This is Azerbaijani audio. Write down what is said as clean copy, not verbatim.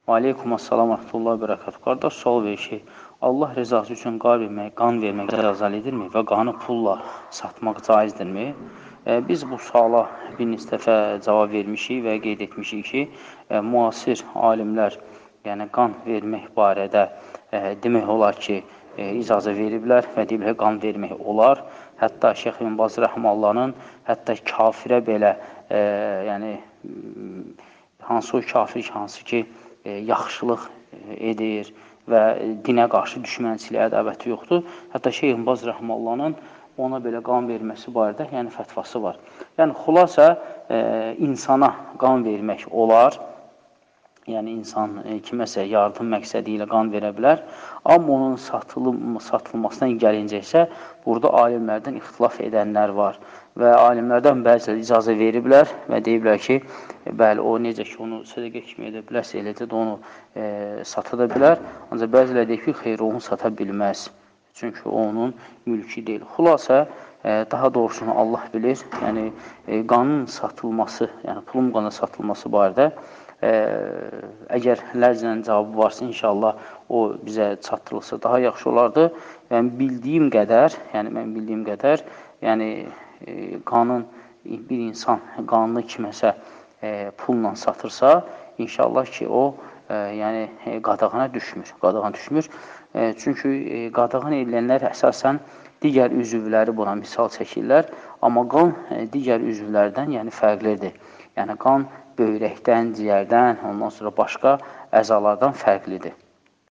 Aleykum assalam və rəhmətullah və bərəkət. Qardaş, sual verir ki, Allah rızası üçün qan vermək cəzalı edirmi və qanı pulla satmaq caizdirmi? Biz bu suala bir neçə dəfə cavab vermişik və qeyd etmişik ki, müasir alimlər, yəni qan vermək barədə demək olar ki, icazə veriblər və deyiblər, qan vermək olar. Hətta Şeyx İbn Baz Rəhməllahın hətta kafirə belə, yəni hansı o kafir, hansı ki, yaxşılıq edir və dinə qarşı düşmənçiliyə dəvəti yoxdur. Hətta Şeyx İbn Baz Rəhməllahın ona belə qan verməsi barədə yəni fətvası var. Yəni, xülasə, insana qan vermək olar. Yəni, insan kiməsə yardım məqsədi ilə qan verə bilər. Amma onun satılmasına gəlincə isə, burada alimlərdən ixtilaf edənlər var. Və alimlərdən bəziləri icazə veriblər və deyiblər ki, bəli, o necə ki, onu sədəqə kimi edə bilərsə, eləcə də onu sata da bilər. Ancaq bəziləri deyib ki, xeyr, onu sata bilməz. Çünki o onun mülki deyil. Xülasə, daha doğrusunu Allah bilir. Yəni, qanın satılması, yəni pulun qana satılması barədə əgər lərclə cavabı varsa, inşallah o bizə çatdırılsa daha yaxşı olardı. Mən bildiyim qədər, yəni qanın bir insan qanını kiməsə pulla satırsa, inşallah ki, o yəni qadağana düşmür. Çünki qadağan edilənlər əsasən digər üzvləri buna misal çəkirlər, amma qan digər üzvlərdən yəni fərqlidir. Yəni qan böyrəkdən, ciyərdən, ondan sonra başqa əzalardan fərqlidir.